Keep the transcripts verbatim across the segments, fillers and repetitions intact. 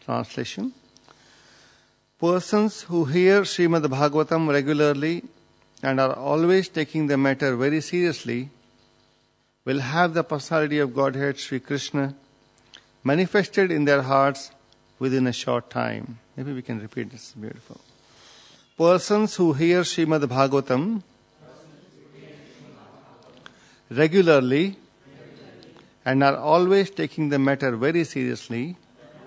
Translation. Persons who hear Srimad Bhagavatam regularly and are always taking the matter very seriously will have the personality of Godhead Sri Krishna manifested in their hearts within a short time. Maybe we can repeat this. Beautiful. Persons who hear Srimad Bhagavatam regularly and are always taking the matter very seriously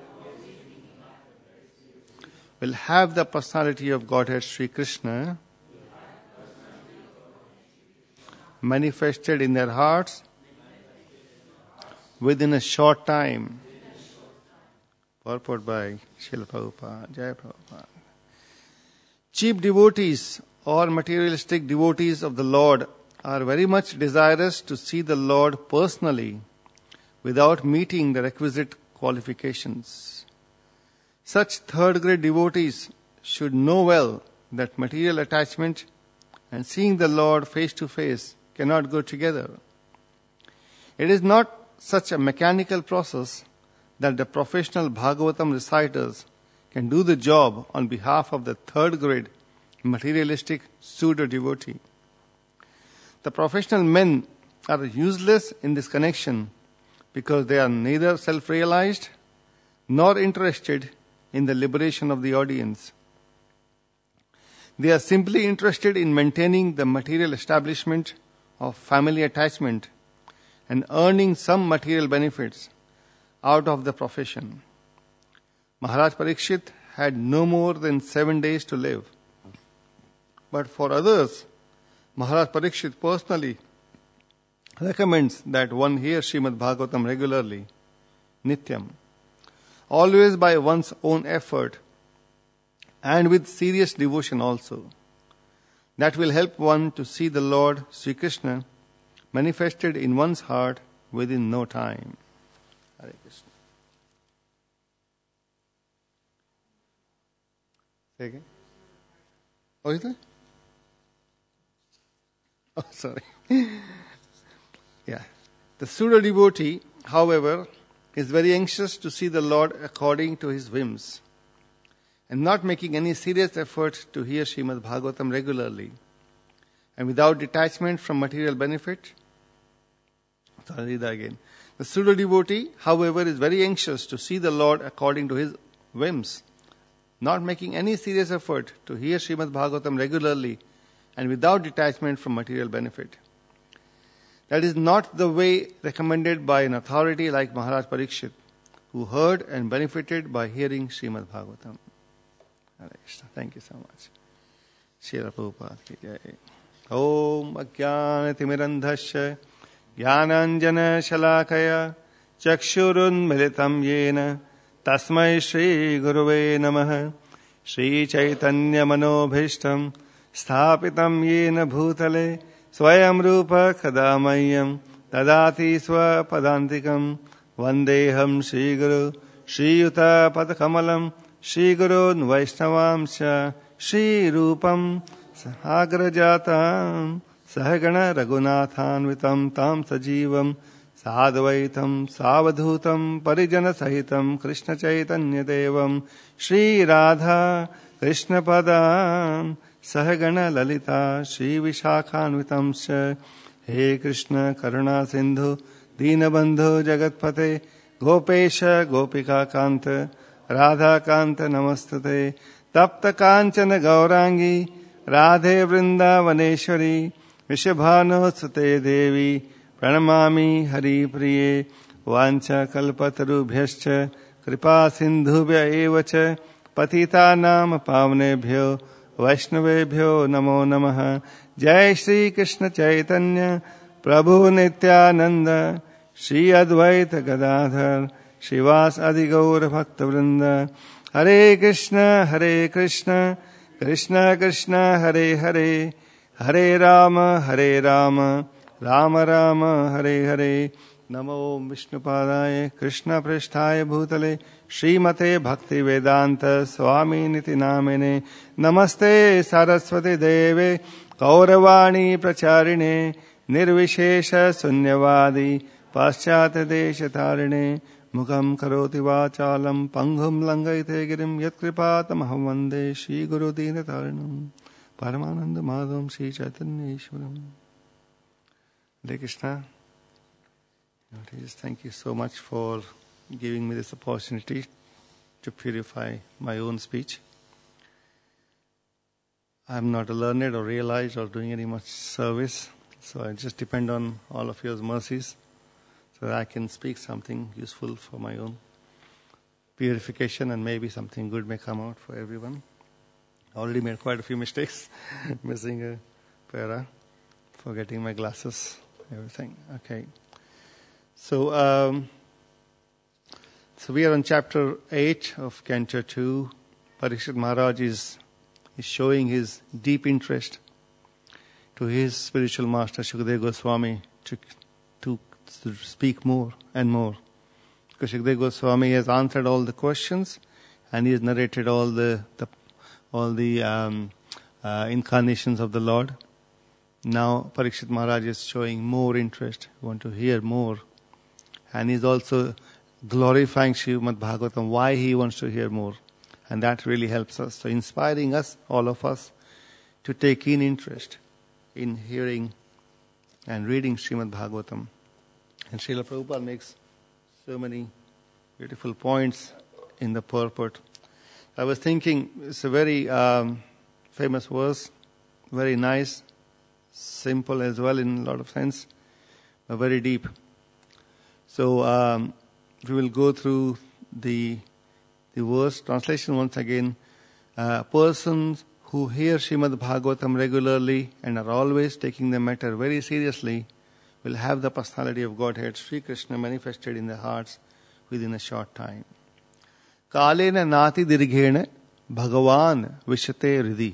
will have the personality of Godhead Sri Krishna manifested in their hearts within a short time. Purport by Srila Prabhupada. Jai Prabhupada. Cheap devotees or materialistic devotees of the Lord are very much desirous to see the Lord personally without meeting the requisite qualifications. Such third-grade devotees should know well that material attachment and seeing the Lord face to face cannot go together. It is not such a mechanical process that the professional Bhagavatam reciters can do the job on behalf of the third-grade materialistic pseudo-devotee. The professional men are useless in this connection because they are neither self-realized nor interested in the liberation of the audience. They are simply interested in maintaining the material establishment of family attachment and earning some material benefits out of the profession. Maharaj Parikshit had no more than seven days to live. But for others, Maharaj Parikshit personally recommends that one hear Srimad Bhagavatam regularly, nityam, always by one's own effort and with serious devotion also. That will help one to see the Lord Sri Krishna manifested in one's heart within no time. Hare Krishna. Say again. Oh, is that? Oh, sorry. Yeah. The pseudo devotee, however, is very anxious to see the Lord according to his whims and not making any serious effort to hear Srimad Bhagavatam regularly and without detachment from material benefit. Sorry, read that again. The pseudo devotee, however, is very anxious to see the Lord according to his whims, not making any serious effort to hear Srimad Bhagavatam regularly and without detachment from material benefit. That is not the way recommended by an authority like Maharaj Parikshit, who heard and benefited by hearing Srimad Bhagavatam. Hare Krishna. Thank you so much. Srila Prabhupada ki jai. Om Ajnanatimirandhasya Jnananjana Shalakaya Chakshurun Militam Yena Tasmai Shri Guruve Namaha Shri Chaitanya Manobhishtam Sthapitam Yena Bhutale Swayam Rupa Kadamayam Tadati Swapadantikam Vandeham Shri Guru Shri Yuta Padakamalam Shri Guru Vaishnavamsya Shri Rupam Sahagrajatam Sahagana Raghunathanvitam Tam Sajivam Sadvaitam Savadhutam Parijana Sahitam Krishna Chaitanya Devam Shri Radha Krishna Padam Sahagana Lalita Shri Vishakhanvitam Sya He Krishna Karuna Sindhu Deenabandhu Jagatpate Gopesha Gopika Kanta Radha Kanta Namastate Tapta Kanchana Gaurangi Radhe Vrindavaneshwari Vishabhano Sute Devi Pranamami Hari Priye Vancha Kalpatarubhyascha Kripa Sindhubhya Evacha Patita Nam Pavnebhyo Vaishnavebhyo Namo Namaha Jai Shri Krishna Chaitanya Prabhu Nityananda Shri Advaita Gadadhar Shivas Adigaur Bhakta Vrinda Hare Krishna Hare Krishna Krishna Krishna Hare Hare Hare Rama Hare Rama Rama Rama Hare Hare Namo Vishnupadaya Krishna Prishthaya Bhutale Srimate Bhakti Vedanta Swami Niti Namene Namaste Saraswati Deve Kauravani Pracharine Nirvishesha Sunyavadi Paschata Desha Tarine Mukam karoti vachalam pangham langaite girim yat kripatamaham vande Shri Guru Dina Taranam Paramananda Madhavam Shri Chaitanya Ishwaram. Hare Krishna. Thank you so much for giving me this opportunity to purify my own speech. I'm not a learned or realized or doing any much service, so I just depend on all of your mercies so that I can speak something useful for my own purification, and maybe something good may come out for everyone. I already made quite a few mistakes, missing a para, forgetting my glasses, everything. Okay. So, um, so we are on chapter eight of Canto two. Parikshit Maharaj is, is showing his deep interest to his spiritual master Shukadeva Goswami to, to, to speak more and more. Because Shukadeva Goswami has answered all the questions and he has narrated all the, the all the um, uh, incarnations of the Lord. Now Parikshit Maharaj is showing more interest, want to hear more. And he's also glorifying Srimad Bhagavatam, why he wants to hear more. And that really helps us. So inspiring us, all of us, to take in interest in hearing and reading Srimad Bhagavatam. And Srila Prabhupada makes so many beautiful points in the purport. I was thinking, it's a very um, famous verse, very nice, simple as well in a lot of sense, but very deep. So um, we will go through the the verse translation once again. Uh, persons who hear Srimad Bhagavatam regularly and are always taking the matter very seriously will have the personality of Godhead, Sri Krishna, manifested in their hearts within a short time. Kalena nati dirghena bhagavan vishate ridhi.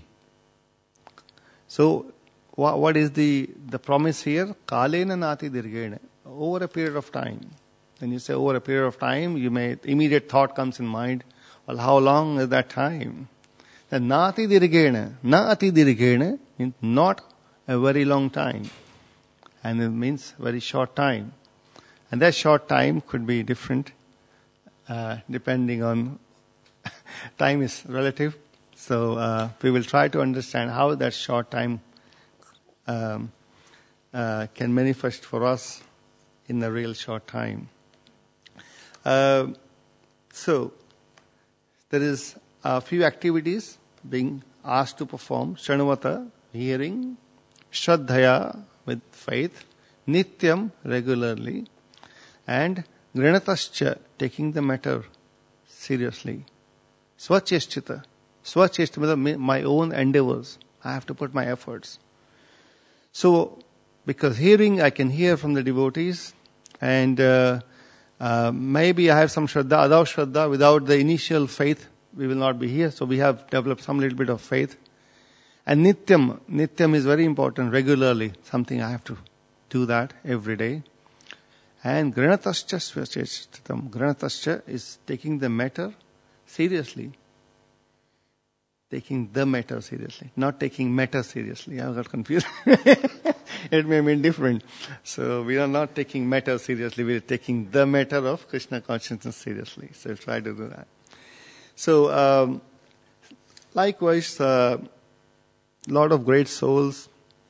So, wha- what is the, the promise here? Kalena nati dirghena. Over a period of time. When you say over a period of time, you may, immediate thought comes in mind, well, how long is that time? The nati dirghena, na ati dirghena means not a very long time. And it means very short time. And that short time could be different, uh, depending on, time is relative. So uh, we will try to understand how that short time um, uh, can manifest for us in a real short time. Uh, so, there is a few activities being asked to perform. Shanuvata, hearing, Shraddhaya, with faith, Nityam, regularly, and Grinatascha, taking the matter seriously. Swacheshchita, Swacheshchita, my own endeavors. I have to put my efforts. So, because hearing, I can hear from the devotees, and uh, uh, maybe I have some Shraddha, Adav Shraddha. Without the initial faith, we will not be here. So we have developed some little bit of faith. And Nityam, Nityam is very important, regularly. Something I have to do that every day. And Grinatascha Swacheshchitam. Grinatascha is taking the matter seriously. Taking the matter seriously, not taking matter seriously. I got confused. It may mean different. So we are not taking matter seriously. We are taking the matter of Krishna consciousness seriously. So we'll try to do that. So um, likewise, a uh, lot of great souls,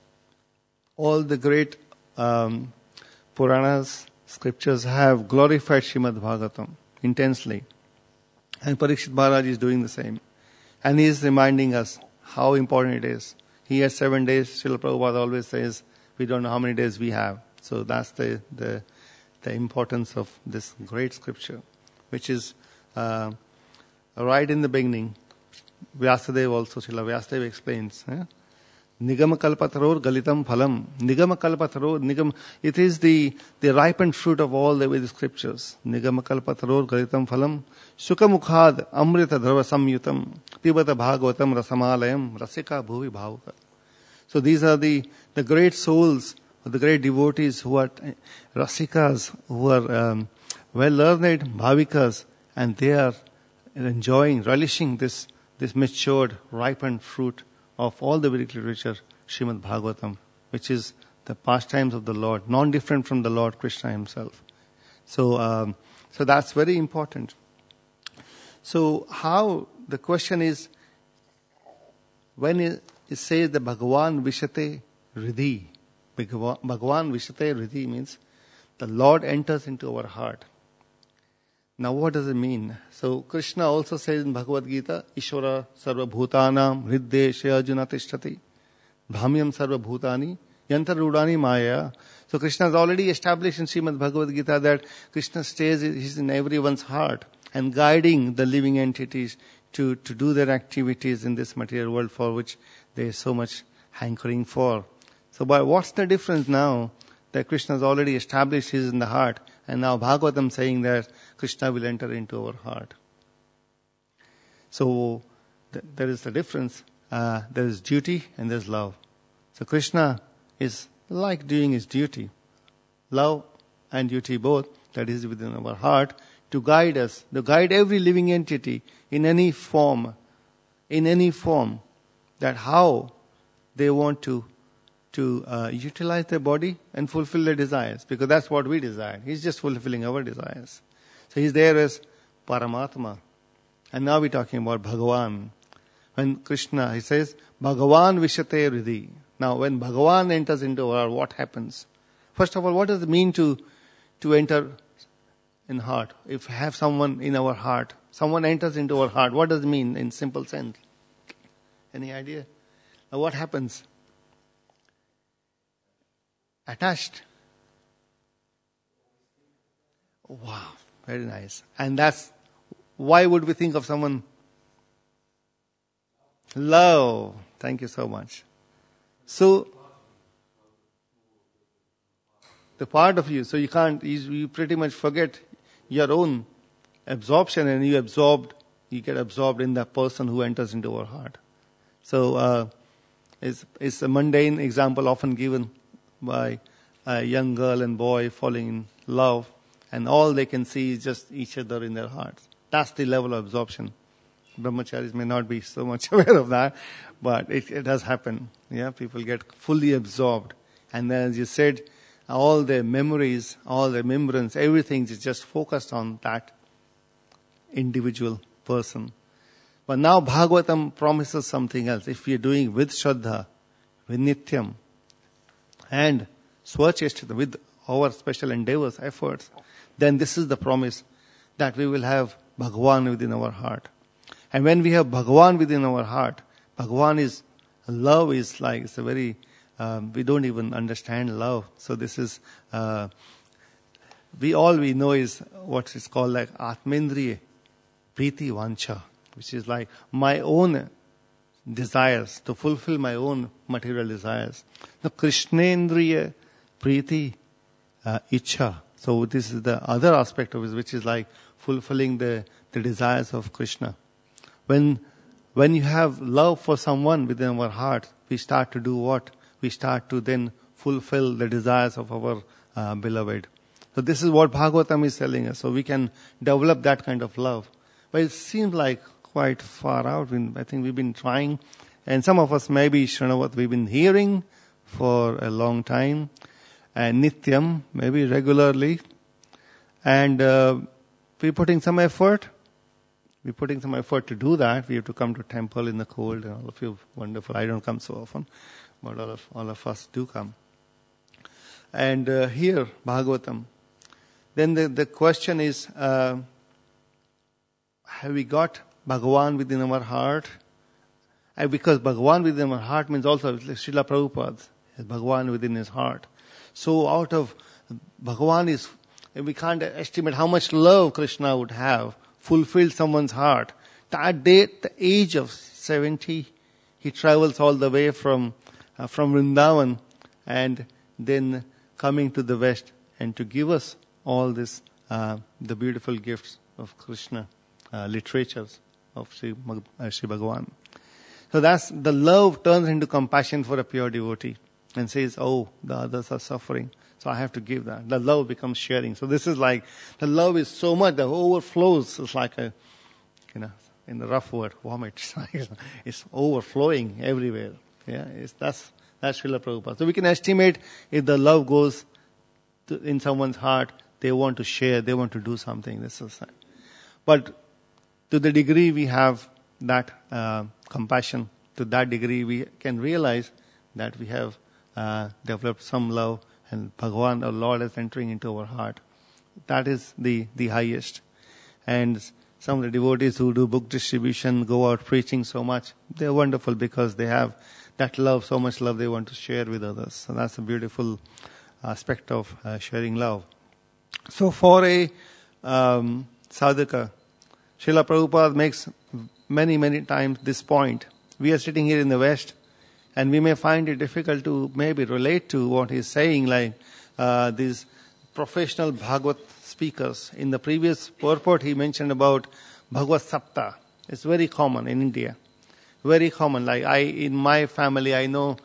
all the great um, Puranas, scriptures have glorified Srimad Bhagavatam intensely. And Parikshit Maharaj is doing the same. And he is reminding us how important it is. He has seven days. Srila Prabhupada always says, we don't know how many days we have. So that's the the, the importance of this great scripture, which is uh, right in the beginning. Vyasadeva also, Srila Vyasadeva explains, eh? Nigama kalpataror galitam phalam. Nigama kalpataror, nigam, it is the, the ripened fruit of all the Vedic scriptures. Nigama kalpataror galitam phalam. Sukhamukhad amrita dhrava samyutam. Pibata bhagavatam rasamalayam rasika bhuvi bhavaka. So these are the, the great souls, the great devotees who are rasikas, who are um, well-learned bhavikas, and they are enjoying, relishing this, this matured, ripened fruit of all the Vedic literature, Srimad Bhagavatam, which is the pastimes of the Lord, non-different from the Lord Krishna himself. So, um, So that's very important. So how, the question is, when it, it says the Bhagavan Vishate Hridhi, Bhagavan Vishate Hridhi means the Lord enters into our heart. Now what does it mean? So Krishna also says in Bhagavad Gita, Ishvara sarva bhutanam hriddeshe arjuna tishtati bhamyam sarva bhutani yantar rudani maya. So Krishna has already established in Srimad Bhagavad Gita that Krishna stays he's in everyone's heart and guiding the living entities to, to do their activities in this material world for which there is so much hankering for. So but what's the difference now that Krishna has already established he's in the heart, and now Bhagavatam saying that Krishna will enter into our heart. So th- there is the difference. Uh, there is duty and there is love. So Krishna is like doing his duty. Love and duty both, that is within our heart, to guide us, to guide every living entity in any form, in any form, that how they want to to uh, utilize their body and fulfill their desires, because that's what we desire. He's just fulfilling our desires. So he's there as Paramatma. And now we're talking about Bhagavan. When Krishna, he says, Bhagavan Vishate Hridhi. Now when Bhagavan enters into our heart, what happens? First of all, what does it mean to, to enter in heart? If we have someone in our heart, someone enters into our heart, what does it mean in simple sense? Any idea? Now what happens? Attached. Wow, very nice. And that's, why would we think of someone? Love. Thank you so much. So, the part of you, so you can't, you, you pretty much forget your own absorption and you absorbed, you get absorbed in the person who enters into our heart. So, uh, it's, it's a mundane example often given by a young girl and boy falling in love, and all they can see is just each other in their hearts. That's the level of absorption. Brahmacharis may not be so much aware of that, but it, it does happen. Yeah, people get fully absorbed. And then, as you said, all their memories, all their remembrance, everything is just focused on that individual person. But now Bhagavatam promises something else. If we are doing with Shraddha, with Nityam, and Swacheshtita, with our special endeavors, efforts, then this is the promise that we will have Bhagavan within our heart. And when we have Bhagavan within our heart, Bhagavan is, love is like, it's a very, um, we don't even understand love. So this is, uh, we all we know is what is called like Atmendriya Priti Vancha, which is like my own desires, to fulfill my own material desires. The Krishnendriya Priti uh, Ichha. So this is the other aspect of it, which is like fulfilling the, the desires of Krishna. When when you have love for someone within our heart, we start to do what? We start to then fulfill the desires of our uh, beloved. So this is what Bhagavatam is telling us. So we can develop that kind of love. But it seems like quite far out. I think we've been trying, and some of us maybe Shrinavat we've been hearing for a long time, and Nityam maybe regularly, and uh, we're putting some effort. We're putting some effort to do that. We have to come to temple in the cold, and all of you wonderful. I don't come so often, but all of all of us do come. And uh, here Bhagavatam. Then the the question is, uh, have we got Bhagavan within our heart? And because Bhagavan within our heart means also Srila Prabhupada has Bhagavan within his heart. So out of Bhagavan is, we can't estimate how much love Krishna would have fulfilled someone's heart. That day, at the age of seventy, he travels all the way from uh, from Vrindavan and then coming to the West and to give us all this, uh, the beautiful gifts of Krishna, uh, literatures of Sri, uh, Sri Bhagavan. So that's, the love turns into compassion for a pure devotee and says, oh, the others are suffering, so I have to give that. The love becomes sharing. So this is like, the love is so much, that overflows. It's like a, you know, in the rough word, vomit. It's overflowing everywhere. Yeah, it's, that's, that's Srila Prabhupada. So we can estimate if the love goes to, in someone's heart, They want to share. They want to do something. This is, but to the degree we have that uh, compassion, to that degree we can realize that we have uh, developed some love, and Bhagavan, our Lord, is entering into our heart. That is the, the highest. And some of the devotees who do book distribution, go out preaching so much, they're wonderful because they have that love, so much love they want to share with others. So that's a beautiful aspect of uh, sharing love. So for a um, sadhaka, Srila Prabhupada makes many, many times this point. We are sitting here in the West, and we may find it difficult to maybe relate to what he's saying, like uh, these professional Bhagavad speakers. In the previous purport, he mentioned about Bhagavad Sapta. It's very common in India. Very common. Like I, in my family, I know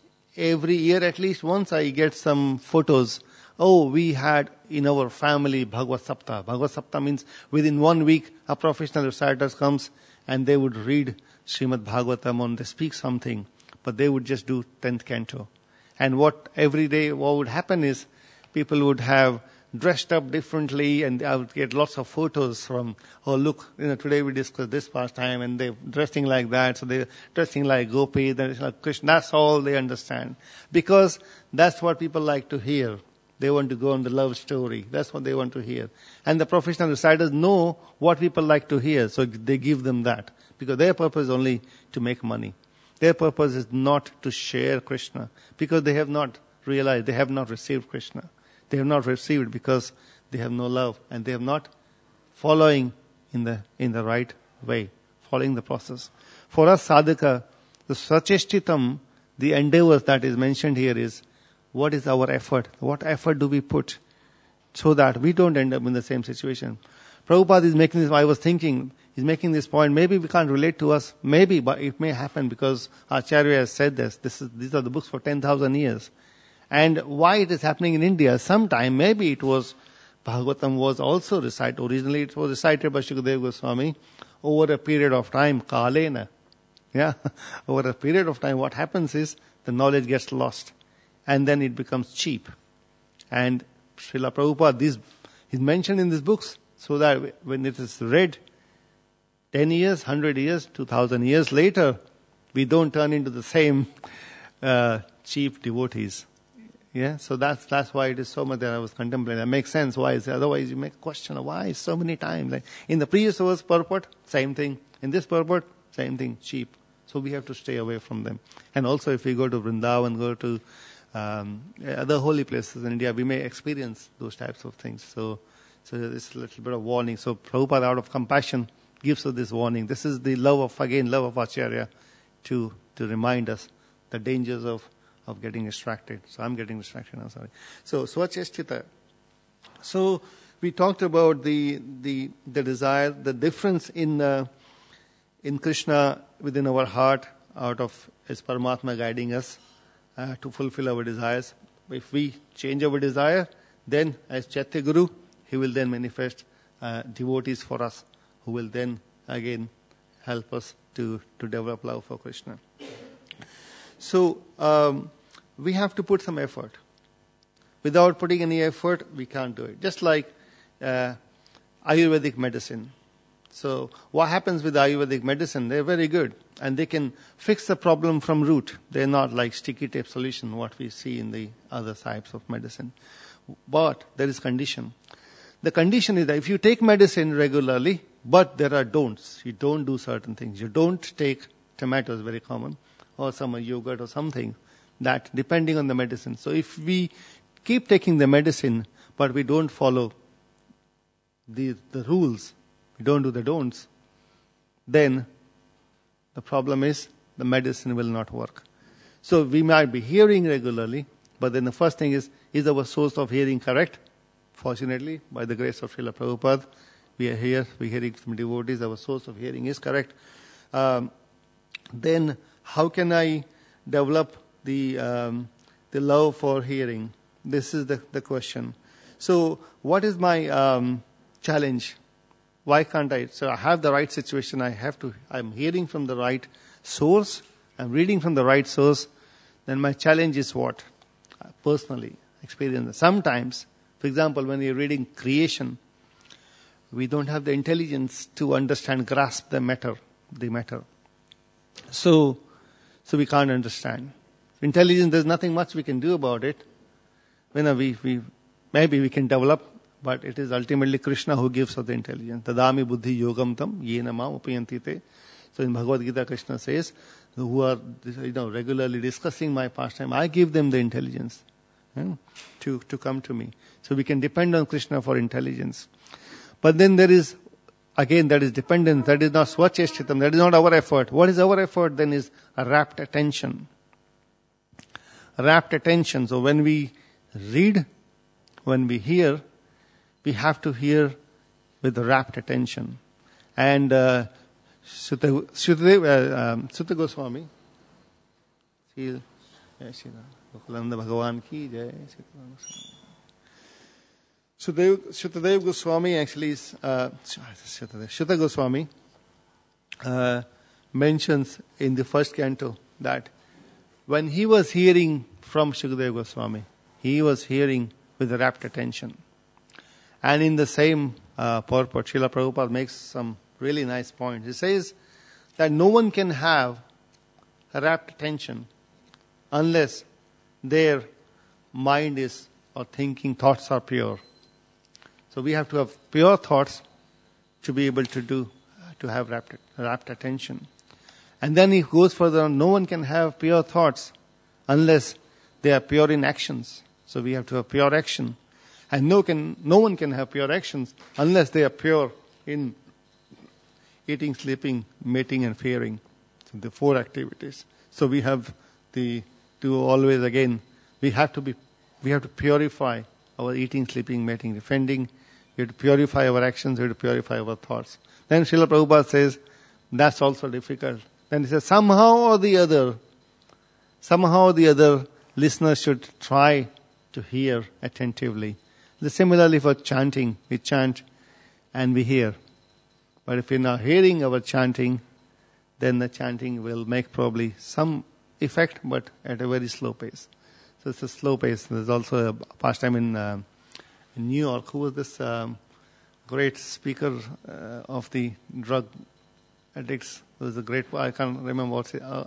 every year at least once I get some photos. Oh, we had in our family Bhagavad Sapta. Bhagavad Sapta means within one week a professional reciter comes and they would read Srimad Bhagavatam and they speak something, but they would just do tenth canto. And what every day what would happen is people would have dressed up differently, and I would get lots of photos from, oh look, you know, today we discussed this pastime, and they're dressing like that, so they're dressing like Gopi, they're like Krishna. That's all they understand. Because that's what people like to hear. They want to go on the love story. That's what they want to hear. And the professional reciters know what people like to hear, so they give them that. Because their purpose is only to make money. Their purpose is not to share Krishna, because they have not realized, they have not received Krishna. They have not received because they have no love, and they have not following in the in the right way, following the process. For us sadhaka, the sacheshtitam, the endeavors that is mentioned here is, what is our effort? What effort do we put so that we don't end up in the same situation? Prabhupada is making this, I was thinking, he's making this point, maybe we can't relate to us, maybe, but it may happen because Acharya has said this. This is these are the books for ten thousand years. And why it is happening in India, sometime maybe it was, Bhagavatam was also recited, originally it was recited by Shukadeva Goswami over a period of time, Kalena. Yeah, over a period of time what happens is the knowledge gets lost and then it becomes cheap. And Srila Prabhupada, this is mentioned in these books so that when it is read ten years, one hundred years, two thousand years later, we don't turn into the same uh, cheap devotees. Yeah, so that's that's why it is so much that I was contemplating. That makes sense. Why is it? Otherwise you make a question of why so many times. Like in the previous verse purport, same thing. In this purport, same thing, cheap. So we have to stay away from them. And also if we go to Vrindavan, go to um, other holy places in India, we may experience those types of things. So so it's a little bit of warning. So Prabhupada, out of compassion, gives us this warning. This is the love of, again, love of Acharya to, to remind us the dangers of of getting distracted. So I'm getting distracted now, sorry. So, Swacheshchita. So, we talked about the the the desire, the difference in uh, in Krishna within our heart, out of as Paramatma guiding us uh, to fulfill our desires. If we change our desire, then as Chaitya Guru, he will then manifest uh, devotees for us, who will then again help us to, to develop love for Krishna. So, um, we have to put some effort. Without putting any effort, we can't do it. Just like uh, Ayurvedic medicine. So, what happens with Ayurvedic medicine? They're very good. And they can fix the problem from root. They're not like sticky tape solution, what we see in the other types of medicine. But there is condition. The condition is that if you take medicine regularly, but there are don'ts. You don't do certain things. You don't take tomatoes, very common, or some yogurt or something, that depending on the medicine. So if we keep taking the medicine, but we don't follow the the rules, we don't do the don'ts, then the problem is the medicine will not work. So we might be hearing regularly, but then the first thing is, is our source of hearing correct? Fortunately, by the grace of Srila Prabhupada, we are here, we are hearing from devotees, our source of hearing is correct. Um, then how can I develop the um, the love for hearing? This is the, the question. So what is my um, challenge? Why can't I? So I have the right situation. I have to, I'm hearing from the right source. I'm reading from the right source. Then my challenge is what? Personally, experience. Sometimes For example, when you're reading creation, we don't have the intelligence to understand, grasp the matter, the matter. So, so we can't understand. Intelligence, there's nothing much we can do about it. You know, we, we, maybe we can develop, but it is ultimately Krishna who gives us the intelligence. Tadami buddhi yogam tam yena mam upayanti te. So in Bhagavad Gita, Krishna says, who are you know regularly discussing my pastime, I give them the intelligence you know, to, to come to me. So we can depend on Krishna for intelligence. But then there is, again, that is dependence. That is not swacheshtitam. That is not our effort. What is our effort then is a rapt attention. Rapt attention. So when we read, when we hear, we have to hear with rapt attention. And uh, Sutta uh, um, Sutta Goswami, Jai Shri Ram, Gokulananda Bhagavan ki Jai, Sutta Shukadev Goswami actually is, uh, Sutta Goswami uh, mentions in the first canto that when he was hearing from Shukadev Goswami, he was hearing with rapt attention. And in the same uh, purport, Srila Prabhupada makes some really nice points. He says that no one can have a rapt attention unless their mind is or thinking thoughts are pure. So we have to have pure thoughts to be able to do, to have rapt, rapt attention. And then he goes further on, no one can have pure thoughts unless they are pure in actions. So we have to have pure action. And no can no one can have pure actions unless they are pure in eating, sleeping, mating and fearing. So the four activities. So we have the to always again we have to be we have to purify our eating, sleeping, mating, defending. We have to purify our actions, we have to purify our thoughts. Then Srila Prabhupada says that's also difficult. Then he says somehow or the other, somehow or the other listeners should try to hear attentively. Similarly for chanting, we chant and we hear. But if we're not hearing our chanting, then the chanting will make probably some effect, but at a very slow pace. So it's a slow pace. There's also a pastime in, uh, in New York. Who was this um, great speaker uh, of the drug addicts? It was a great, I can't remember what's it. Uh,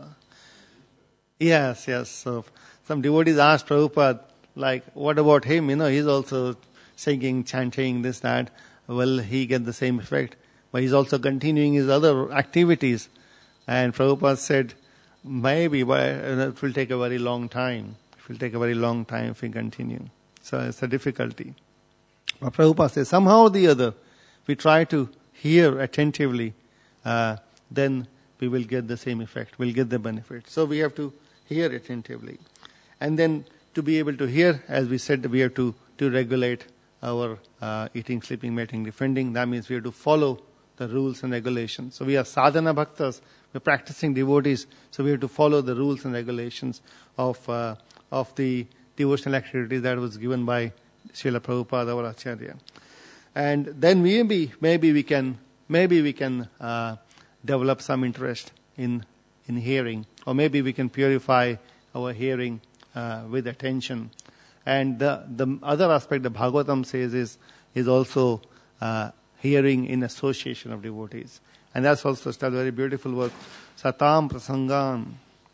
yes, yes. So some devotees asked Prabhupada, like, what about him? You know, he's also singing, chanting, this, that. Will he get the same effect? But he's also continuing his other activities. And Prabhupada said, maybe, but it will take a very long time. It will take a very long time if we continue. So it's a difficulty. But Prabhupada says, somehow or the other, we try to hear attentively, uh, then we will get the same effect. We'll get the benefit. So we have to hear attentively. And then to be able to hear, as we said, we have to, to regulate our uh, eating, sleeping, mating, defending. That means we have to follow the rules and regulations. So we are sadhana bhaktas, we're practicing devotees, so we have to follow the rules and regulations of uh, of the devotional activities that was given by Srila Prabhupada, our Acharya. And then maybe maybe we can maybe we can uh, develop some interest in in hearing, or maybe we can purify our hearing uh, with attention. And the the other aspect the Bhagavatam says is is also uh, hearing in association of devotees. And that's also a very beautiful word. Satam prasangan.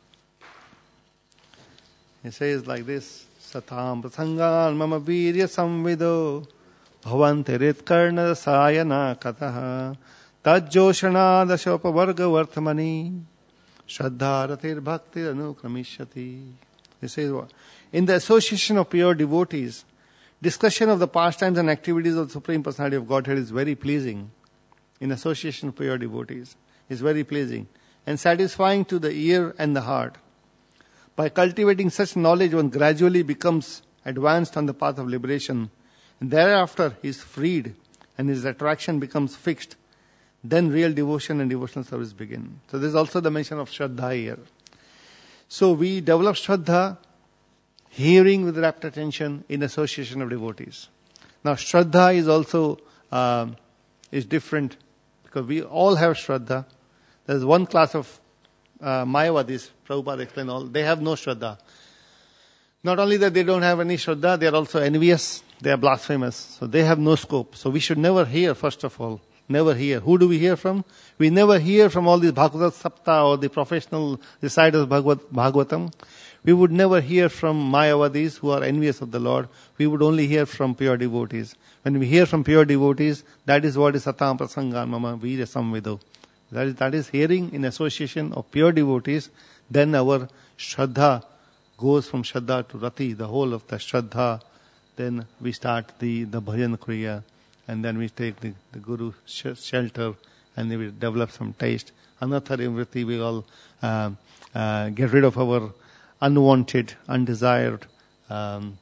It says like this. Satam prasangan mama virya samvido bhavante ritkarna sayana kataha tajjoshana dashopavarga varthamani shraddharatir bhakti anukramishati. It says what? In the association of pure devotees, discussion of the pastimes and activities of the Supreme Personality of Godhead is very pleasing. In association of pure devotees is very pleasing and satisfying to the ear and the heart. By cultivating such knowledge, one gradually becomes advanced on the path of liberation. And thereafter, he is freed and his attraction becomes fixed. Then real devotion and devotional service begin. So there is also the mention of Shraddha here. So we develop Shraddha, hearing with rapt attention in association of devotees. Now Shraddha is also uh, is different because we all have Shraddha. There is one class of uh, Mayavadis, Prabhupada explained all, they have no Shraddha. Not only that they don't have any Shraddha, they are also envious. They are blasphemous. So they have no scope. So we should never hear, first of all. Never hear. Who do we hear from? We never hear from all these Bhagavad Sapta or the professional reciters of Bhagavad, Bhagavatam. We would never hear from Mayavadis who are envious of the Lord. We would only hear from pure devotees. When we hear from pure devotees, that is what is Satam Prasangan Mama Virya Samvedo. That is, that is hearing in association of pure devotees. Then our Shraddha goes from Shraddha to Rati, the whole of the Shraddha. Then we start the, the Bhajan Kriya. And then we take the, the Guru sh- shelter and then we develop some taste. Anatha Nivritti, we all uh, uh, get rid of our unwanted, undesired um,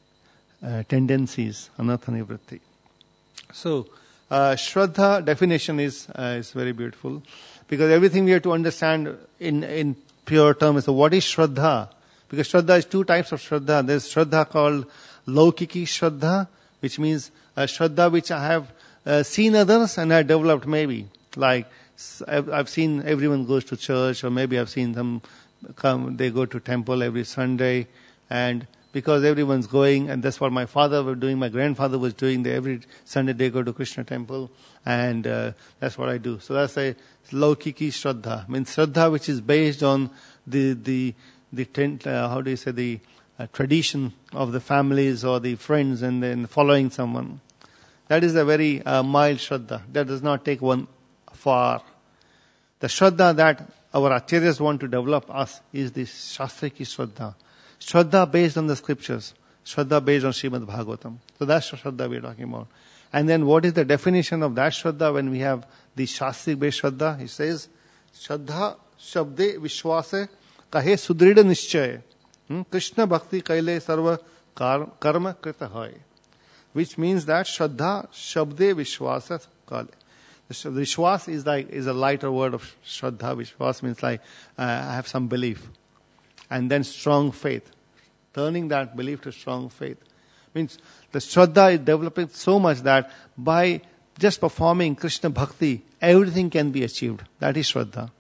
uh, tendencies. Anatha Nivritti. So, uh, Shraddha definition is uh, is very beautiful because everything we have to understand in, in pure terms. So, what is Shraddha? Because Shraddha is two types of Shraddha. There is Shraddha called Laukiki Shraddha, which means a Shraddha which I have uh, seen others and I developed maybe. Like I've, I've seen everyone goes to church, or maybe I've seen them come, they go to temple every Sunday, and because everyone's going, and that's what my father was doing, my grandfather was doing, they, every Sunday they go to Krishna temple, and uh, that's what I do. So that's a Laukiki Shraddha. I mean Shraddha which is based on the, the, the tent, uh, how do you say, the uh, tradition of the families or the friends, and then following someone. That is a very uh, mild Shraddha. That does not take one far. The Shraddha that our Acharyas want to develop us is the Shastriki Shraddha. Shraddha based on the scriptures. Shraddha based on Srimad Bhagavatam. So that's the Shraddha we are talking about. And then what is the definition of that Shraddha when we have the Shastrik based Shraddha? He says, Shraddha Shabde Vishwase Kahe Sudrida Nishchay. Krishna Bhakti Kaile Sarva Karma Krita Hai. Which means that Shraddha Shabde Vishwasa Kale. Vishwas is like is a lighter word of Shraddha. Vishwas means like uh, I have some belief. And then strong faith. Turning that belief to strong faith. Means the Shraddha is developing so much that by just performing Krishna Bhakti, everything can be achieved. That is Shraddha.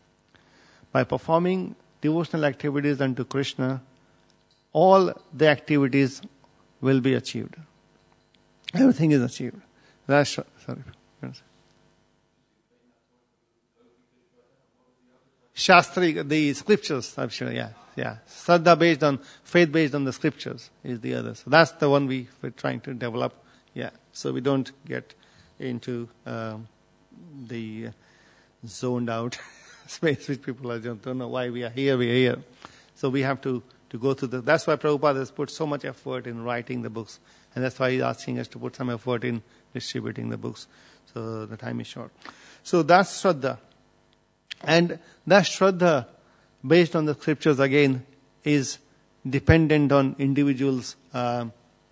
By performing devotional activities unto Krishna, all the activities will be achieved. Everything is achieved. That's sorry. Shastri, the scriptures, I'm sure, yeah, yeah. Shraddha based on, faith based on the scriptures is the other. So that's the one we, we're trying to develop, yeah. So we don't get into um, the zoned out space which people are, don't know why we are here, we are here. So we have to, to go through the, that's why Prabhupada has put so much effort in writing the books. And that's why he's asking us to put some effort in distributing the books. So the time is short. So that's Shraddha. And that Shraddha, based on the scriptures again, is dependent on individuals' uh,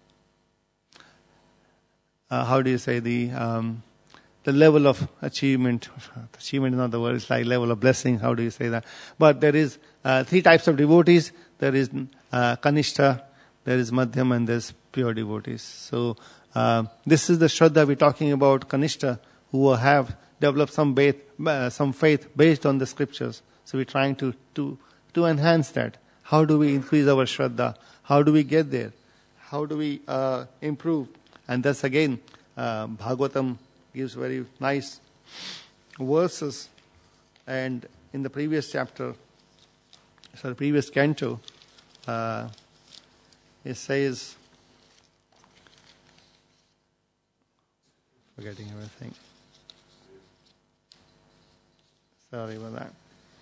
uh, how do you say, the um, the level of achievement. Achievement is not the word, it's like level of blessing, how do you say that? But there is uh, three types of devotees. There is uh, Kanishta, there is Madhyam, and there's pure devotees. So uh, this is the Shraddha we're talking about, Kanishta, who have developed some faith, uh, some faith based on the scriptures. So we're trying to, to, to enhance that. How do we increase our Shraddha? How do we get there? How do we uh, improve? And that's again, uh, Bhagavatam gives very nice verses. And in the previous chapter, sorry, previous canto, uh, it says, forgetting everything. Sorry about that.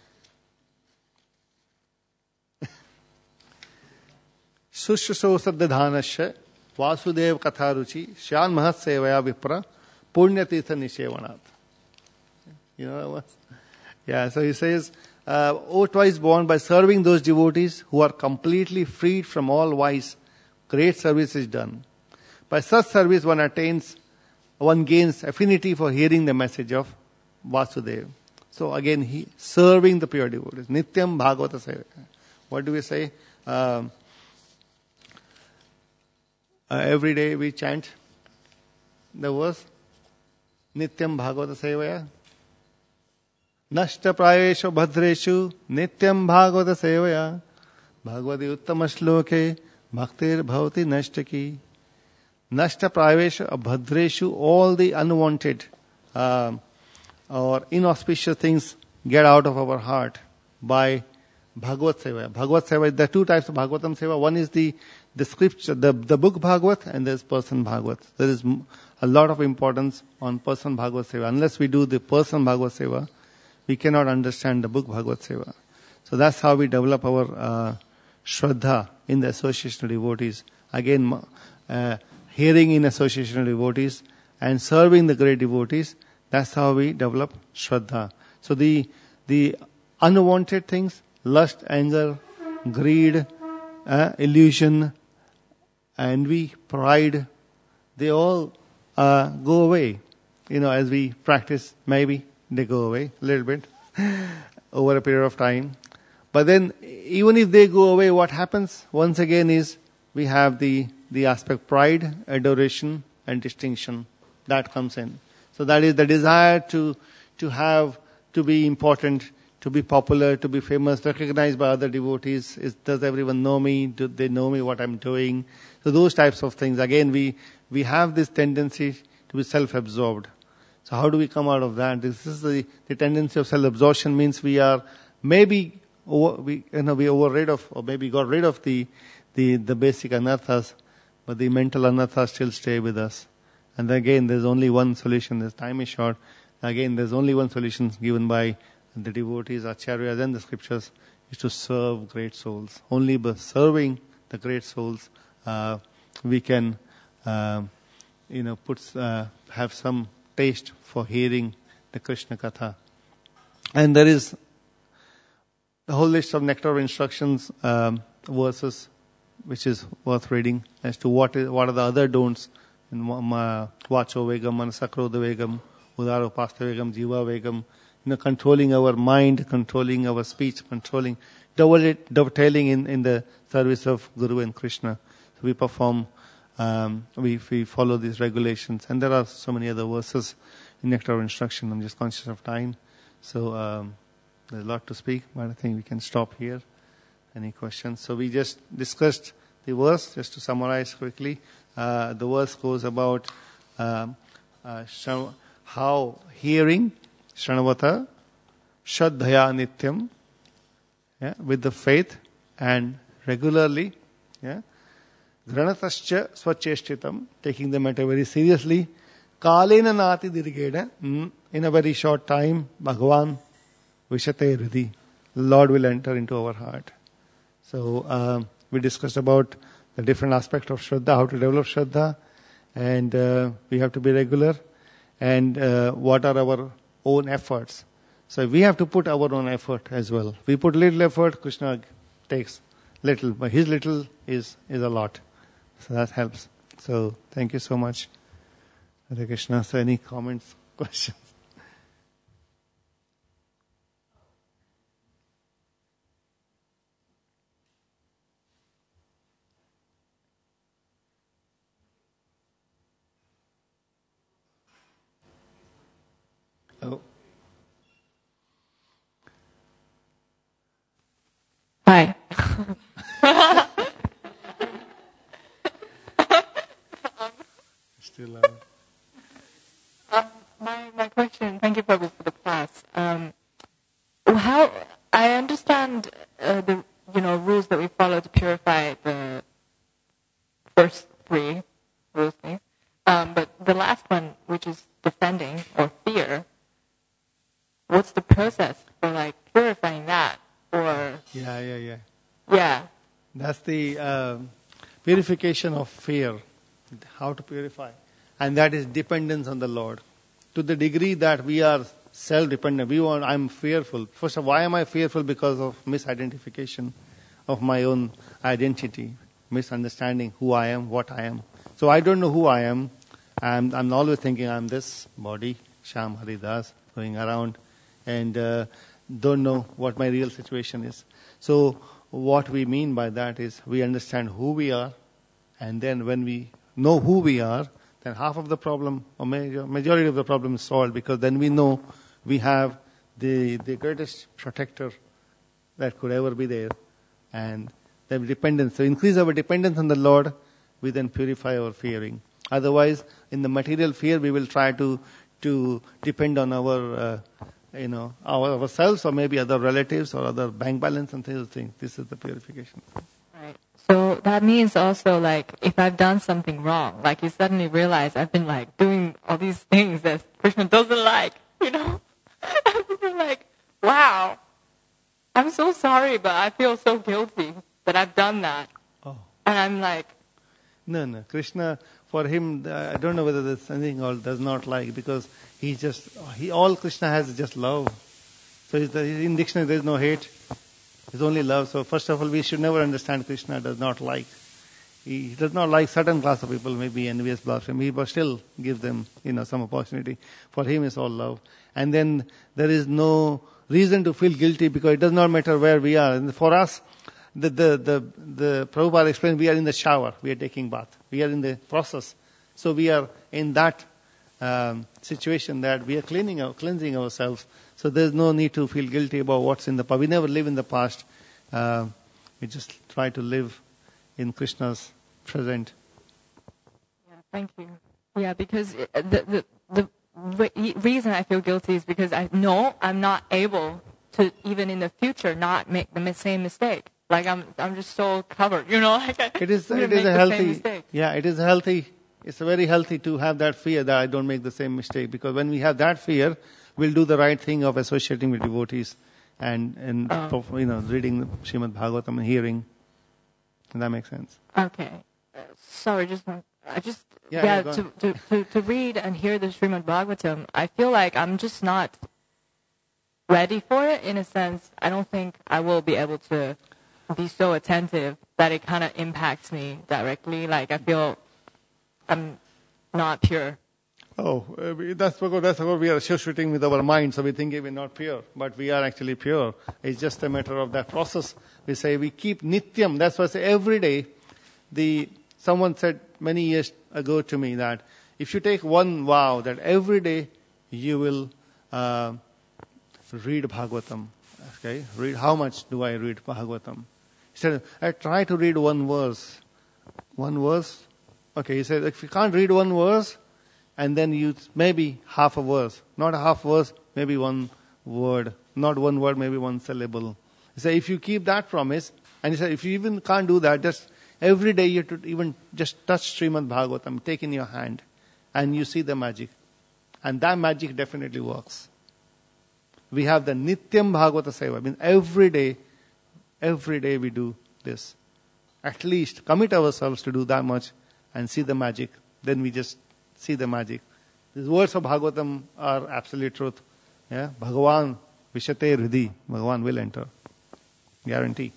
Sushruso Saddhanasya Vasudev Katharuchi Shan Mahat Sevaya Vipra Punyatirtha Nishevanat. You know that was? Yeah, so he says, uh, O twice born, by serving those devotees who are completely freed from all vice, great service is done. By such service one attains, one gains affinity for hearing the message of Vasudeva. So again, he serving the pure devotees. Nityam Bhagavata Sevaya. What do we say? Um, uh, every day we chant the verse. Nityam Bhagavata Sevaya. Nashta Prayeshu Bhadreshu Nityam Bhagavata Sevaya. Bhagavati Uttama Shloke Bhaktir Bhavati Nashtaki. Nashta praveshu abhadreshu, all the unwanted uh, or inauspicious things get out of our heart by Bhagavad Seva. Bhagavad Seva, there are two types of Bhagavatam Seva. One is the, the scripture, the, the book Bhagavat, and there's person Bhagavat. There is a lot of importance on person Bhagavad Seva. Unless we do the person Bhagavad Seva, we cannot understand the book Bhagavad Seva. So that's how we develop our uh, Shraddha in the association of devotees. Again, uh, hearing in association of devotees and serving the great devotees, that's how we develop Shraddha. So the the unwanted things, lust, anger, greed, uh, illusion, envy, pride, they all uh, go away. You know, as we practice, maybe they go away a little bit over a period of time. But then, even if they go away, what happens once again is we have the, the aspect pride, adoration, and distinction that comes in. So that is the desire to to have, to be important, to be popular, to be famous, recognized by other devotees. Is, does everyone know me? Do they know me what I'm doing? So those types of things. Again, we, we have this tendency to be self-absorbed. So how do we come out of that? This is the, the tendency of self-absorption means we are maybe over, we you know we over rid of, or maybe got rid of the the, the basic anarthas, but the mental anarthas still stay with us. And again, there's only one solution. This time is short. Again, there's only one solution given by the devotees, acharyas, and the scriptures, is to serve great souls. Only by serving the great souls, uh, we can, uh, you know, put uh, have some taste for hearing the Krishna Katha. And there is a whole list of nectar of instructions, um, verses, which is worth reading as to what is what are the other don'ts. In Vacho Vegam, Manasakrodha Vegam, Udaro Pastha Vegam, Jiva Vegam, you know, controlling our mind, controlling our speech, controlling, dovetailing in, in the service of Guru and Krishna. So we perform, um, we, we follow these regulations. And there are so many other verses in Nectar of Instruction. I'm just conscious of time. So um, there's a lot to speak, but I think we can stop here. Any questions? So we just discussed the verse, just to summarize quickly. Uh, the verse goes about um, uh, how hearing, Shranavata, Shraddhaya Nityam, yeah, with the faith and regularly, yeah, Granatascha Swacheshtitam, taking the matter very seriously, Kalena Nati Dirigeda, in a very short time, Bhagavan Vishate Hridhi, Lord will enter into our heart. So uh, we discussed about the different aspects of Shraddha, how to develop Shraddha, and uh, we have to be regular, and uh, what are our own efforts. So we have to put our own effort as well. We put little effort, Krishna takes little, but his little is, is a lot. So that helps. So thank you so much, Hare Krishna. So any comments, questions? Oh. Hi. Still uh, um, my my question. Thank you, Prabhu, for the class. Um, how I understand uh, the you know rules that we follow to purify the first three rules, um, but the last one, which is defending or fear. What's the process for like purifying that, or yeah, yeah, yeah. yeah? That's the uh, purification of fear. How to purify, and that is dependence on the Lord. To the degree that we are self-dependent, we want. I'm fearful. First of all, why am I fearful? Because of misidentification of my own identity, misunderstanding who I am, what I am. So I don't know who I am. I'm, I'm always thinking I'm this body, Shyam Haridas, going around. And uh, don't know what my real situation is. So what we mean by that is we understand who we are, and then when we know who we are, then half of the problem, or major, majority of the problem is solved, because then we know we have the the greatest protector that could ever be there, and the dependence. So increase our dependence on the Lord, we then purify our fearing. Otherwise, in the material sphere, we will try to to depend on our, uh, you know, our, ourselves or maybe other relatives or other bank balance and those things. This is the purification. Right. So that means also, like, if I've done something wrong, like you suddenly realize I've been like doing all these things that Krishna doesn't like, you know, I'm like, wow, I'm so sorry, but I feel so guilty that I've done that. Oh. And I'm like, No, no. Krishna, for him, uh, I don't know whether there's anything or does not like, because he just, he all Krishna has is just love. So it's the, in dictionary there is no hate. It's only love. So first of all, we should never understand Krishna does not like. He, he does not like certain class of people, maybe envious, blasphemy, but still gives them, you know, some opportunity. For him, it's all love. And then there is no reason to feel guilty, because it does not matter where we are. And for us, the the the, the Prabhupada explained, we are in the shower, we are taking bath, we are in the process. So we are in that um, situation that we are cleaning our, cleansing ourselves. So there's no need to feel guilty about what's in the past. We never live in the past. Uh, we just try to live in Krishna's present. yeah, thank you. Yeah, because it- the the the re- reason I feel guilty is because I know I'm not able to, even in the future, not make the same mistake. Like I'm I'm just so covered, you know. Like I, It is I'm gonna it is make a the same healthy, mistake. yeah, it is healthy. It's very healthy to have that fear that I don't make the same mistake, because when we have that fear, we'll do the right thing of associating with devotees and and Oh. you know, reading Srimad Bhagavatam and hearing. Does that make sense? Okay. Uh, sorry, just I just Yeah, yeah, yeah, go to, on. to to to read and hear the Srimad Bhagavatam, I feel like I'm just not ready for it. In a sense, I don't think I will be able to be so attentive that it kind of impacts me directly. Like I feel I'm not pure. Oh, uh, we- that's because that's how we are associating with our mind, so we think we're not pure, but we are actually pure. It's just a matter of that process. We say we keep nityam. That's why I say every day. The someone said many years ago to me that if you take one vow that every day you will uh, read Bhagavatam. Okay, read how much do I read Bhagavatam? He said, I try to read one verse. One verse. Okay, he said if you can't read one verse, and then you maybe half a verse, not a half verse, maybe one word, not one word, maybe one syllable. He said if you keep that promise, and he said if you even can't do that, just every day you have to even just touch Srimad Bhagavatam, take in your hand, and you see the magic, and that magic definitely works. We have the Nityam Bhagavata Seva. I mean, every day, every day we do this. At least commit ourselves to do that much and see the magic. Then we just see the magic. These words of Bhagavatam are absolute truth. Yeah, Bhagavan Vishate Hridhi. Bhagavan will enter. Guarantee.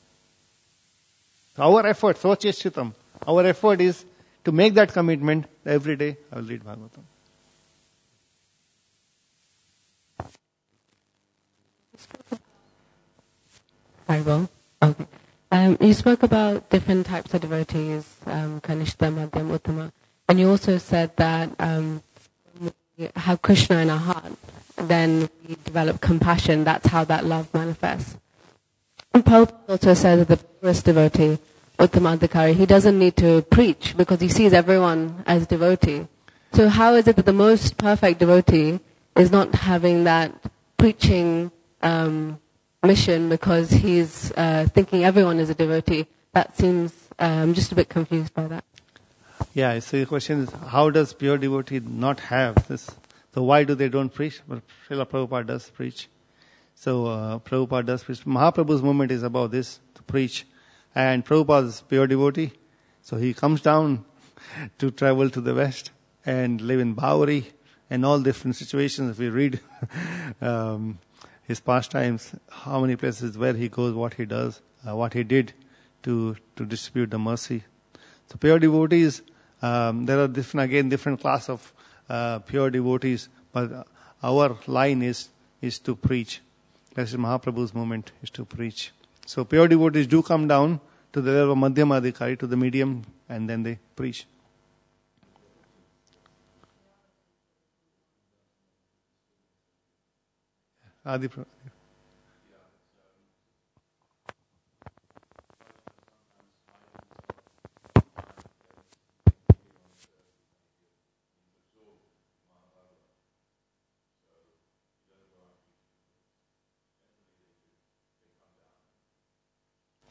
Our effort, Socheshchitam, our effort is to make that commitment. Every day I will read Bhagavatam. Very well. Okay. Um, you spoke about different types of devotees, um, Kanishta, Madhyam, Uttama, and you also said that um, when we have Krishna in our heart, then we develop compassion. That's how that love manifests. And Prabhupada also said that the purest devotee, Uttamadhikari, he doesn't need to preach because he sees everyone as devotee. So how is it that the most perfect devotee is not having that preaching um, mission because he's uh, thinking everyone is a devotee? That seems, uh, I'm just a bit confused by that. Yeah, so the question is, how does pure devotee not have this? So why do they don't preach? Well, Srila Prabhupada does preach. So uh, Prabhupada does preach. Mahaprabhu's movement is about this, to preach. And Prabhupada is pure devotee. So he comes down to travel to the West and live in Bawari and all different situations. If we read um, his pastimes, how many places where he goes, what he does, uh, what he did to to distribute the mercy. So pure devotees, um, there are different, again, different class of uh, pure devotees, but our line is is to preach. That's Mahaprabhu's movement, is to preach. So pure devotees do come down to the level of Madhyamadhikari, to the medium, and then they preach. Adi Prabhu.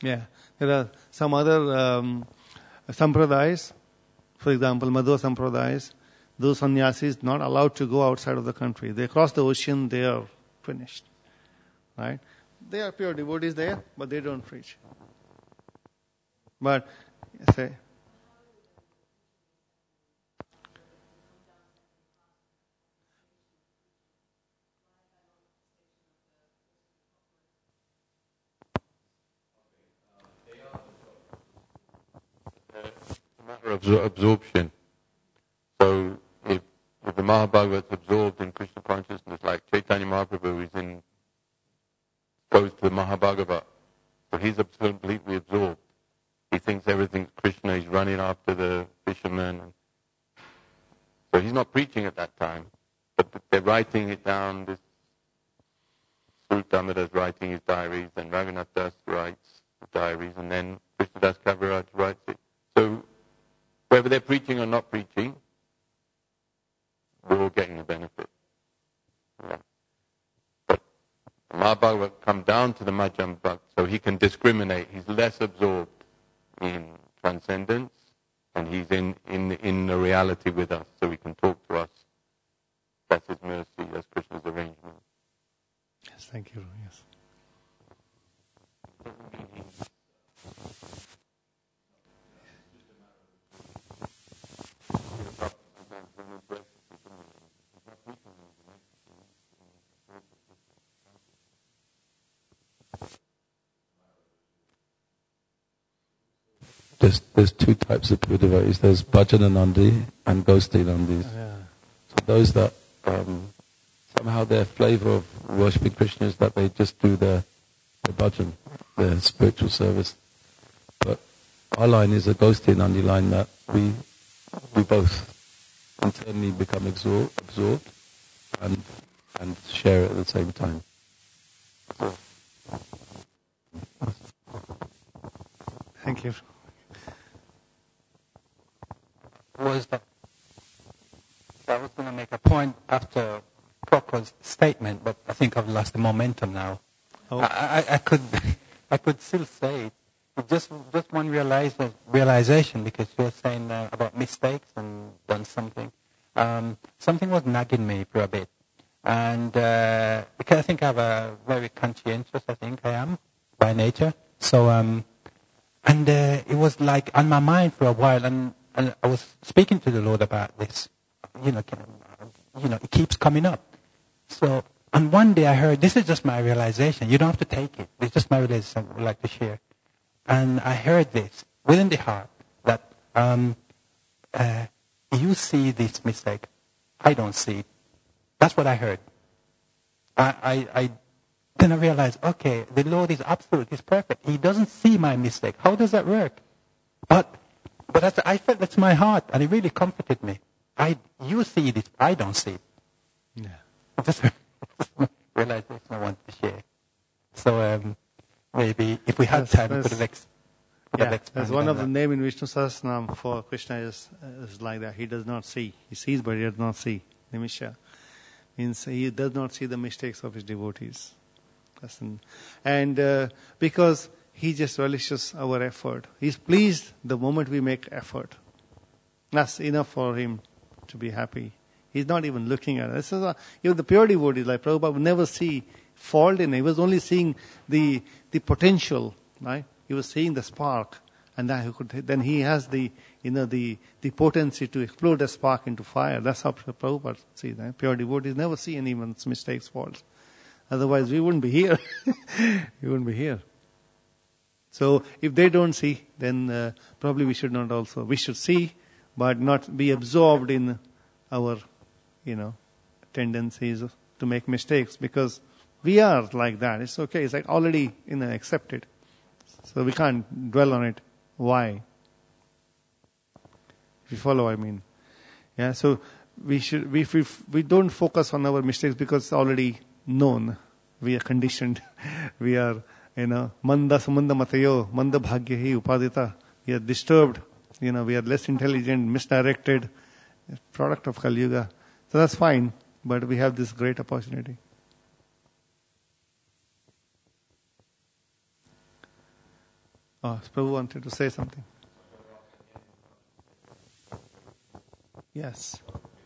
Yeah. There are some other um, sampradayas, for example, Madhva sampradayas. Those sannyasis not allowed to go outside of the country. They cross the ocean, they are finished. Right? They are pure devotees there, but they don't preach. But, say, matter of absor- absorption. So if, if the Mahabhagava's absorbed in Krishna consciousness, like Chaitanya Mahaprabhu is in, goes to the Mahabhagava, so he's abs- completely absorbed. He thinks everything's Krishna, he's running after the fishermen. So he's not preaching at that time, but they're writing it down. This Sri Damodar is writing his diaries, and Raghunath Das writes the diaries, and then Krishnadas Kaviraj writes it. So whether they're preaching or not preaching, we're all getting the benefit. Yeah. But the Mahabhagavad come down to the Madhyam Bhakt, so he can discriminate. He's less absorbed in transcendence, and he's in, in, in the reality with us, so he can talk to us. That's his mercy, that's Krishna's arrangement. yes, thank you. Yes. There's, there's two types of pure devotees. There's Bhajananandi and Gostinandis. Yeah. So those that um, somehow their flavor of worshipping Krishna is that they just do their, their bhajan, their spiritual service. But our line is a Gostinandi line that we we both internally become absorbed, absorbed and and share it at the same time. Thank you. Was that I was going to make a point after Prabhupada's statement, but I think I've lost the momentum now. Oh. I, I, I could I could still say it. It's just just one realize, realization, because you were saying uh, about mistakes and done something. Um, something was nagging me for a bit, and uh, because I think I have a very conscientious. I think I am by nature. So um, and uh, it was like on my mind for a while, and. And I was speaking to the Lord about this. You know, you know, it keeps coming up. So, and one day I heard, this is just my realization. You don't have to take it. It's just my realization I would like to share. And I heard this within the heart that um, uh, you see this mistake. I don't see it. That's what I heard. I, I, I then I realized, okay, the Lord is absolute. He's perfect. He doesn't see my mistake. How does that work? But But that's, I felt that's my heart, and it really comforted me. I, you see this, I don't see it. Yeah. I just realized that's what I wanted to share. So um, maybe if we had Yes, time, we yes. could have ex- could Yeah, have expanded that's one on of the that. name in Vishnu Sahasranam for Krishna is, is like that. He does not see. He sees, but he does not see. Nimisha means he does not see the mistakes of his devotees. That's an- And uh, because he just relishes our effort. He's pleased the moment we make effort. That's enough for him to be happy. He's not even looking at it. This is a, even the pure devotees, like Prabhupada, would never see fault in it. He was only seeing the the potential, right? He was seeing the spark, and that he could, then he has the you know the the potency to explode the spark into fire. That's how Prabhupada sees that. Pure devotees never see anyone's mistakes, faults. Otherwise, we wouldn't be here. we wouldn't be here. So if they don't see, then uh, probably we should not also. We should see, but not be absorbed in our, you know, tendencies to make mistakes, because we are like that. It's okay. It's like already, you know, accepted. So we can't dwell on it. Why? If you follow, I mean. Yeah, so we should, we, we, we don't focus on our mistakes because it's already known. We are conditioned. We are, you know, manda samanda matayo, manda bhagya hi upadita. We are disturbed. You know, we are less intelligent, misdirected. Product of Kali Yuga. So that's fine, but we have this great opportunity. Oh, Prabhu wanted to say something. Yes.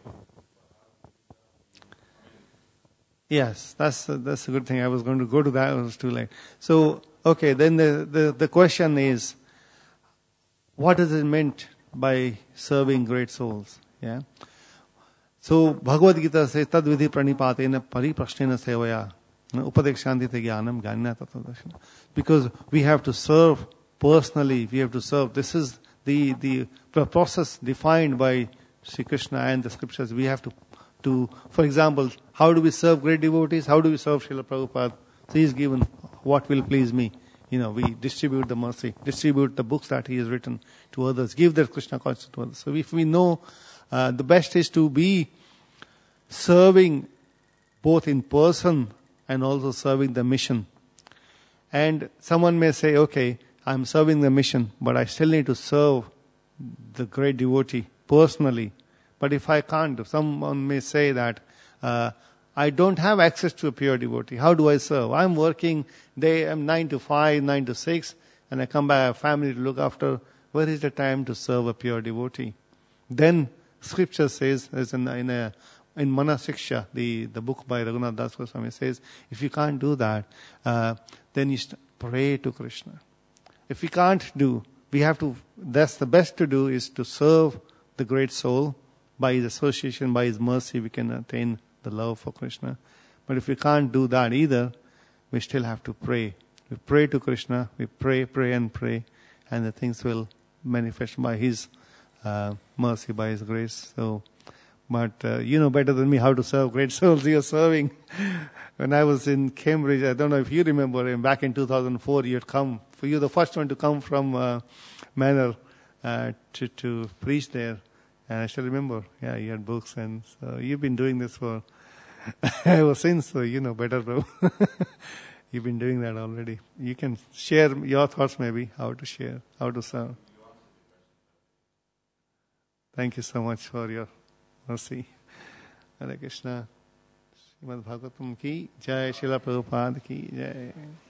Yes, that's a, that's a good thing. I was going to go to that. It was too late. So, okay, then the, the, the question is, what is it meant by serving great souls? Yeah. So, Bhagavad Gita says, Tad vidhi pranipatena pariprashnena sevaya upadekshantite jnanam jnana tattvadarshana. Because we have to serve personally, we have to serve. This is the, the process defined by Sri Krishna and the scriptures. We have to, to, for example, how do we serve great devotees? How do we serve Srila Prabhupada? So he is given what will please me. You know, we distribute the mercy, distribute the books that he has written to others, give the Krishna consciousness to others. So if we know, uh, the best is to be serving both in person and also serving the mission. And someone may say, okay, I'm serving the mission, but I still need to serve the great devotee personally. But if I can't, someone may say that, uh, I don't have access to a pure devotee. How do I serve? I'm working day, I'm nine to five, nine to six, and I come back, I have family to look after. Where is the time to serve a pure devotee? Then scripture says, as in, in, a, in Manasiksha, the, the book by Raghunath Das Goswami says, if you can't do that, uh, then you st- pray to Krishna. If we can't do, we have to, that's the best to do is to serve the great soul. By his association, by his mercy, we can attain the love for Krishna. But if we can't do that either, we still have to pray. We pray to Krishna, we pray, pray and pray, and the things will manifest by his uh, mercy, by his grace. So, but uh, you know better than me how to serve great souls. You're serving. When I was in Cambridge, I don't know if you remember, back in two thousand four, you had come, for you the first one to come from uh, Manor uh, to, to preach there. And I still remember, yeah, you had books, and so you've been doing this for ever since, so you know better, bro. You've been doing that already. You can share your thoughts maybe, how to share, how to serve. Thank you so much for your mercy. Hare Krishna. Srimad Bhagavatam ki jai, Srila Prabhupada ki jai.